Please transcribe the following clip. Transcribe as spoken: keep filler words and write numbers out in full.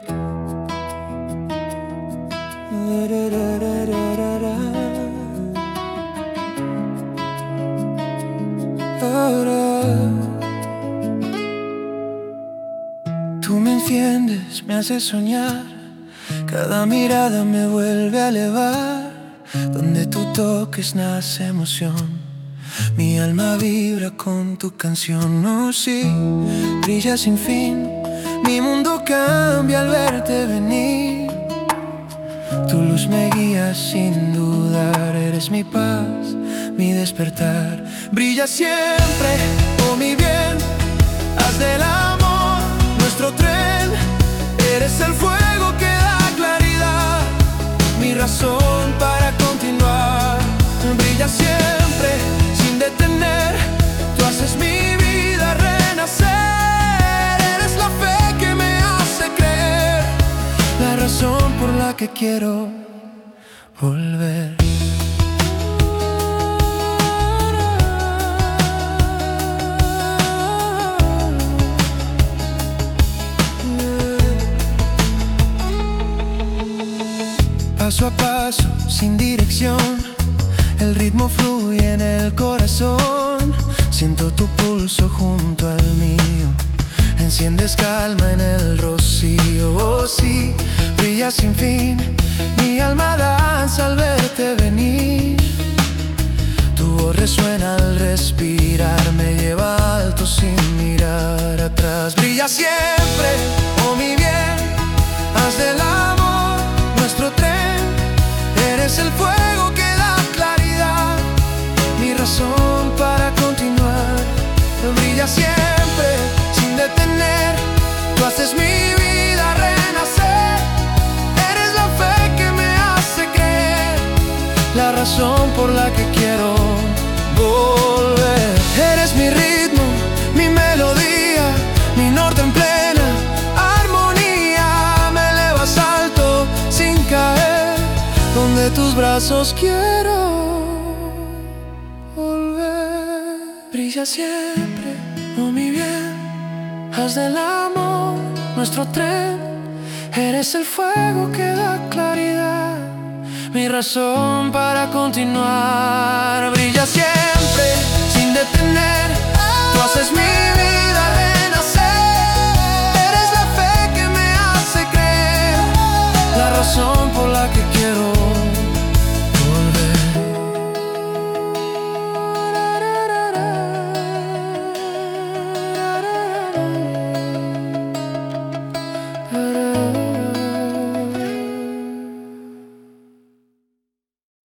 Tú me enciendes, me haces soñar, cada mirada me vuelve a elevar. Donde tú toques nace emoción, mi alma vibra con tu canción. Oh sí, brilla sin fin, mi mundo cambia al verte venir. Tu luz me guía sin dudar, eres mi paz, mi despertar. Brilla siempre, oh mi bien, haz del amor nuestro tren. Eres el fuego que da claridad, mi razón para continuar. Brilla siempre, sin detener, tú haces mi vida renacer. Eres la fe que me hace creer, la razón por la que quiero volver. Paso a paso, sin dirección, el ritmo fluye en el corazón. Siento tu pulso junto al mío, enciendes calma en el rocío. Oh sí, brilla sin fin, mi alma danza al verte venir. Tu voz resuena al respirar, me lleva alto sin mirar atrás. Brilla siempre, oh mi bien, haz del amor nuestro tren. Eres el fuego que da claridad, mi razón para continuar. Brilla siempre, sin detener, tú haces mi vida renacer. Eres la fe que me hace creer, la razón por la que quiero volver. Eres mi ritmo, mi melodía, mi norte en plena armonía. Me elevas alto sin caer, donde tus brazos quiero volver. Brilla siempre, oh mi bien, haz del amor nuestro tren. Eres el fuego que da claridad, mi razón para continuar. Brilla siempre, sin detener, tú haces mi vida